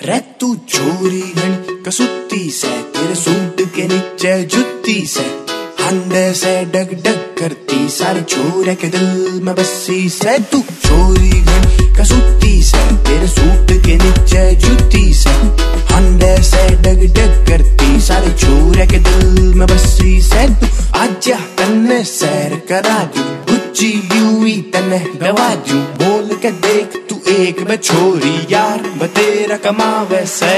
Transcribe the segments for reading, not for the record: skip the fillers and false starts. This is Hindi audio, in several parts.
रे तू चोरी घनी कसुत्ती से, तेरे सूट के नीचे जुत्ती से, अंडे से डग डग करती सारे छोरे के दिल में बसी से। तू चोरी घनी कसुत्ती से, तेरे सूट के नीचे जुत्ती से, अंडे से डग डग करती सारे छोरे के दिल में बसी से। तू आजा तन्ने सैर करा दूं, बुच्ची यूं तन्ने दवा दूं, बोल के देख तू एक बे छोरी यार मैं तेरा कमावे से।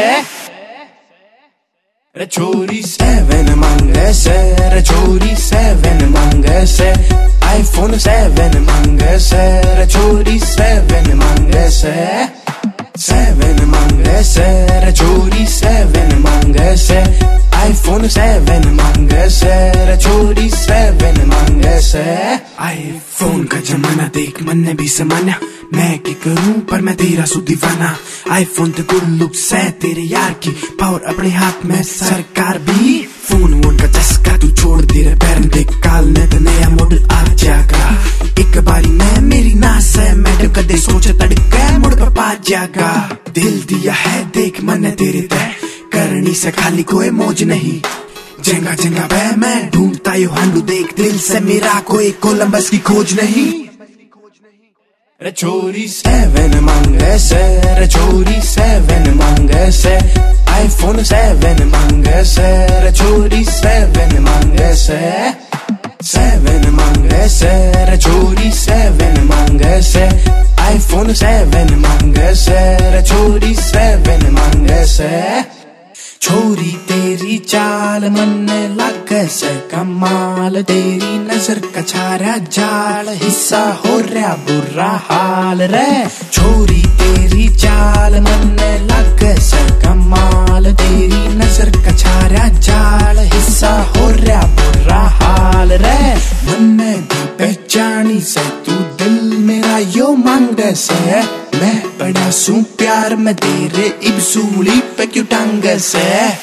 रे छोरी 7 मांगे से, रे छोरी 7 मांगे से, iPhone 7 मांगे से, रे छोरी 7 मांगे से, 7 मांगे से, रे छोरी 7 मांगे से, iPhone 7 मांगे से, रे छोरी 7 मांगे से। iPhone का जमाना देख मन ने भी समाना, मैं क्या करूं पर मैं तेरा सु दीवाना। iPhone ते गुड लुक्स है तेरे यार की, पावर अपने हाथ में सरकार भी। फोन वोन का चस्का तू छोड़ दे रे पैर देख, काल ने तो नया मॉडल आ जाएगा। एक बारी मैं मेरी नास है, मैं कदे सोचे तड़के मुड़ पे पा जाएगा। दिल दिया है देख मन तेरे तय, करनी से खाली कोई मौज नहीं, जंगा जंगा वे मैं ढूंढता यू हांडू देख, दिल से मेरा कोई कोलंबस की खोज नहीं। रे छोरी 7 मांगे से, रे छोरी 7 मांगे से, iPhone 7 मांगे से, रे छोरी 7 मांगे से, 7 मांगे से, रे छोरी 7 मांगे से, iPhone 7 मांगे से, रे छोरी 7 मांगे से। छोरी तेरी चाल मन लगे से कमाल, तेरी नजर का छारा जाल, हिस्सा हो रहा बुरा हाल रे। छोरी तेरी चाल मन लगे से कमाल, तेरी नजर का छारा जाल, हिस्सा हो रहा बुरा हाल रे। मन दी पहचानी से तू दिल मेरा यो मांगे से, मैं बड़ा सू प्यार में तेरे इब्सूली पे क्यों टांग से।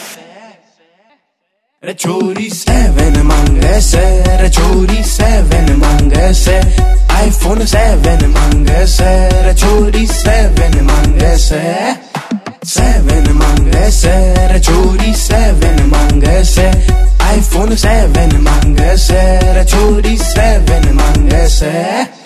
रे छोरी 7 मांगे से, रे छोरी 7 मांगे से, iPhone 7 मांगे से, रे छोरी 7 मांगे से, 7 मांगे से, रे छोरी 7 मांगे से, iPhone 7 मांगे से, रे छोरी 7 मांगे से।